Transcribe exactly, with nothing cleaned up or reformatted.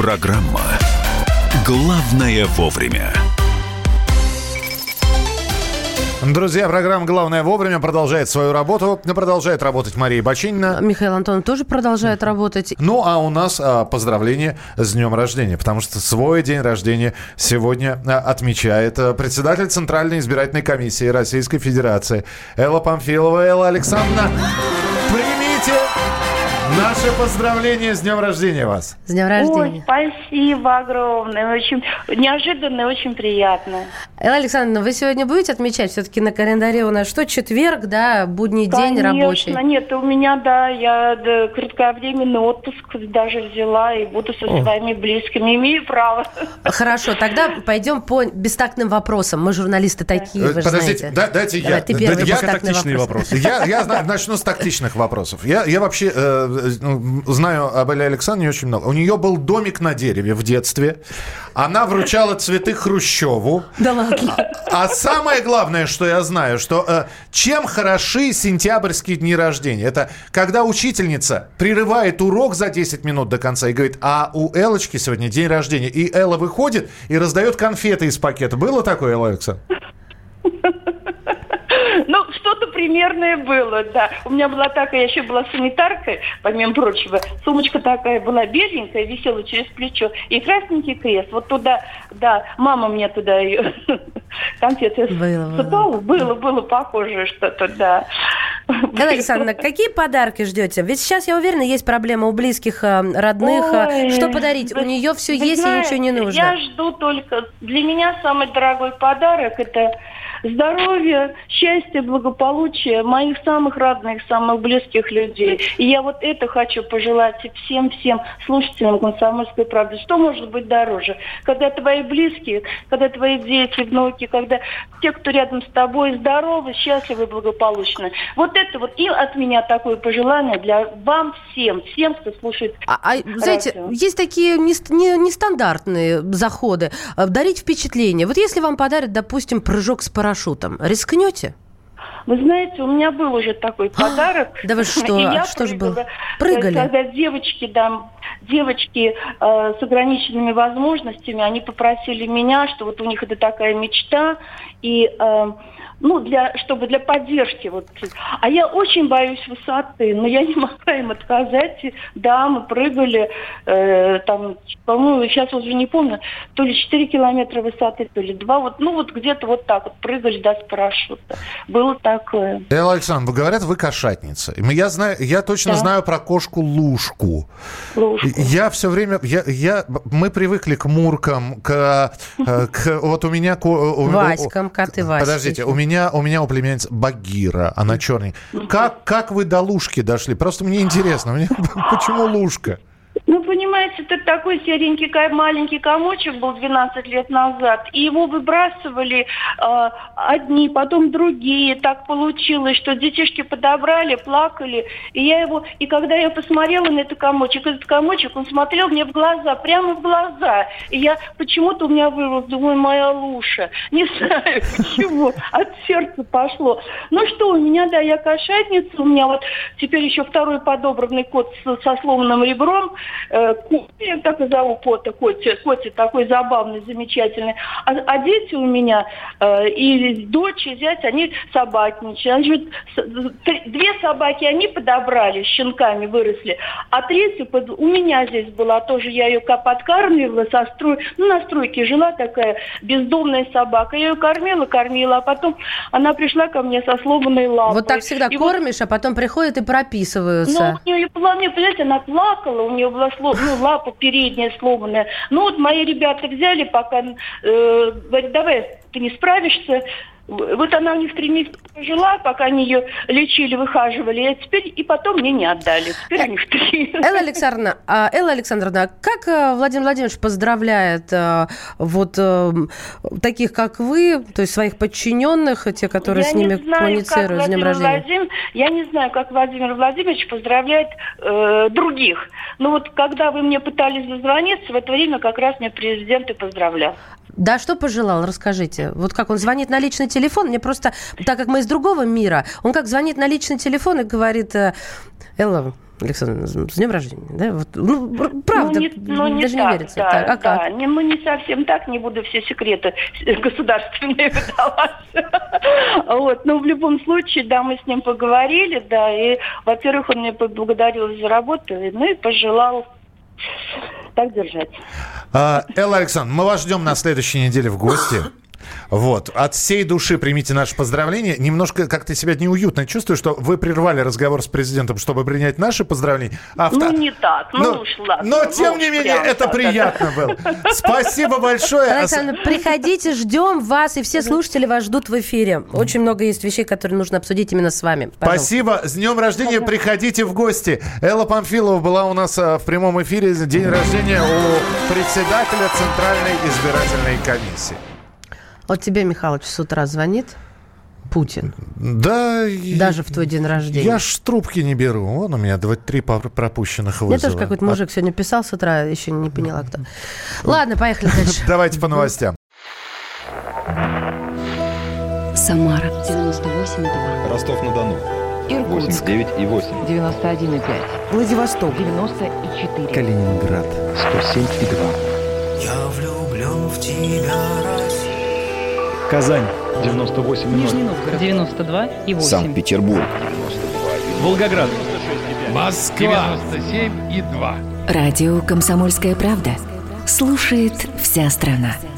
Программа «Главное вовремя». Друзья, программа «Главное вовремя» продолжает свою работу. Продолжает работать Мария Бочинина. Михаил Антонов тоже продолжает работать. Ну, а у нас а, поздравление с днем рождения, потому что свой день рождения сегодня а, отмечает а, председатель Центральной избирательной комиссии Российской Федерации Элла Памфилова. Элла Александровна, примите наше поздравление с днем рождения вас. С днем рождения. Ой, спасибо огромное. Очень неожиданно и очень приятно. Элла Александровна, вы сегодня будете отмечать? Все-таки на календаре у нас что, четверг, да, будний Конечно, день рабочий? Конечно, нет, у меня, да, я да, кратковременный отпуск даже взяла и буду со О. своими близкими. Имею право. Хорошо, тогда пойдем по бестактным вопросам. Мы журналисты такие, вы же Подождите, знаете. да, дайте Давай, я. ты первый, Да, я бестактный тактичные вопрос. вопросы. Я, я знаю, начну с тактичных вопросов. Я, я вообще э, знаю об Элле Александровне очень много. У нее был домик на дереве в детстве. Она вручала цветы Хрущеву. Да ладно. А, а самое главное, что я знаю, что э, чем хороши сентябрьские дни рождения? Это когда учительница прерывает урок за десять минут до конца и говорит, а у Эллочки сегодня день рождения. И Элла выходит и раздает конфеты из пакета. Было такое, Элла Александровна? Ну, что-то примерное было, да. У меня была такая, я еще была санитаркой, помимо прочего. Сумочка такая была беленькая, висела через плечо. И красненький крест. Вот туда, да, мама мне туда ее конфеты сыпала. Было, было похоже что-то, да. Элла Александровна, какие подарки ждете? Ведь сейчас, я уверена, есть проблема у близких, родных. Ой, что подарить? вы, у нее все вы есть знаете, и ничего не нужно. Я жду только... Для меня самый дорогой подарок – это здоровье, счастье, благополучие моих самых родных, самых близких людей. И я вот это хочу пожелать всем-всем слушателям «Комсомольской правды». Что может быть дороже? Когда твои близкие, когда твои дети, внуки, когда те, кто рядом с тобой, здоровы, счастливы, благополучны. Вот это вот и от меня такое пожелание для вам всем, всем, кто слушает. А, а знаете, радио. есть такие нест- не- нестандартные заходы. Дарить впечатление. Вот если вам подарят, допустим, прыжок с парашютом, рискнете? Вы знаете, у меня был уже такой подарок. Да вы что? И я что же прыгала. было? Прыгали? Когда девочки, да, девочки э, с ограниченными возможностями, они попросили меня, что вот у них это такая мечта, и э, ну, для, чтобы для поддержки. Вот. А я очень боюсь высоты, но я не могла им отказать. И, да, мы прыгали, э, там, по-моему, сейчас уже не помню, то ли четыре километра высоты, то ли два, вот, ну вот где-то вот так вот прыгали, да, с парашюта. Было такое. Элла Александровна, говорят, вы кошатница. Я, знаю, я точно Да. знаю про кошку Лушку. Лушку. Я все время... Я, я, мы привыкли к муркам, к... к вот у меня... У, Васькам, коты Васьки. Подождите, у меня, у меня у племянницы Багира, она черная. Как, как вы до Лушки дошли? Просто мне интересно, мне, почему Лушка? Ну, понимаете, это такой серенький маленький комочек был двенадцать лет назад, и его выбрасывали э, одни, потом другие. Так получилось, что детишки подобрали, плакали, и я его... И когда я посмотрела на этот комочек, этот комочек, он смотрел мне в глаза, прямо в глаза. И я... Почему-то у меня вырвалось, думаю, моя Луша. Не знаю, почему. От сердца пошло. Ну что, у меня, да, я кошатница, у меня вот теперь еще второй подобранный кот со сломанным ребром. Я так и зову кота, Котя, Котя такой забавный, замечательный. А, а дети у меня, э, и дочь, и зять, они собакничают. Они живут, с, две собаки они подобрали, с щенками выросли, а третью под, у меня здесь была тоже, я ее подкармливала, со строй, ну, на стройке жила такая бездомная собака. Я ее кормила, кормила, а потом она пришла ко мне со сломанной лапой. Вот так всегда и кормишь, вот, а потом приходят и прописываются. ну, у нее была, мне, понимаете, она плакала, у нее была слом, ну, лапа передняя сломанная. Ну, вот мои ребята взяли, пока, э, говорят, давай, ты не справишься. Вот она у них три месяца жила, пока они ее лечили, выхаживали, а теперь и потом мне не отдали. Теперь они в три. Элла Александровна, а, Элла Александровна, как Владимир Владимирович поздравляет а, вот а, таких, как вы, то есть своих подчиненных, те, которые я с ними знаю, коммуницируют с днем рождения? Владимир, я не знаю, как Владимир Владимирович поздравляет э, других. Но вот когда вы мне пытались дозвониться, в это время как раз меня президент и поздравлял. Да, что пожелал, расскажите. Вот как он звонит на личный телефон, мне просто, так как мы из другого мира, он как звонит на личный телефон и говорит: Элла, Александр, с днем рождения, да? Вот, ну, правда, ну, не, ну, не даже так, не верится. Да, так, а да. как? Не, ну, не совсем так, не буду все секреты государственные выдавать. Вот. Но в любом случае, да, мы с ним поговорили, да, и, во-первых, он меня поблагодарил за работу, ну и пожелал так держать. А, Элла Александровна, мы вас ждем на следующей неделе в гости. Вот. От всей души примите наши поздравления. Немножко как-то себя неуютно чувствую, что вы прервали разговор с президентом, чтобы принять наши поздравления. Авто... Ну, не так. Ну, но, уж ладно. Но, ну, тем не менее, это так, приятно было. Спасибо большое. Александр, приходите, ждем вас, и все слушатели вас ждут в эфире. Очень много есть вещей, которые нужно обсудить именно с вами. Пожалуйста. Спасибо. С днем рождения. Приходите в гости. Элла Памфилова была у нас в прямом эфире. День рождения у председателя Центральной избирательной комиссии. Вот тебе, Михалыч, с утра звонит Путин. Да. Даже в твой день рождения. Я ж трубки не беру. Вон у меня двадцать три пропущенных вызова. Мне тоже какой-то мужик а... сегодня писал с утра, еще не поняла кто. Ладно, поехали дальше. Давайте по новостям. Самара девяносто восемь и два. Ростов-на-Дону Иркутск восемьдесят девять и восемь. девяносто один и пять. Владивосток девяносто и четыре. Калининград сто семь и два. Я влюблен в тебя, Россия. Казань девяносто восемь и ноль. Нижний Новгород девяносто два и восемь. Санкт-Петербург Волгоград Москва девяносто семь и два. Радио «Комсомольская правда» слушает вся страна.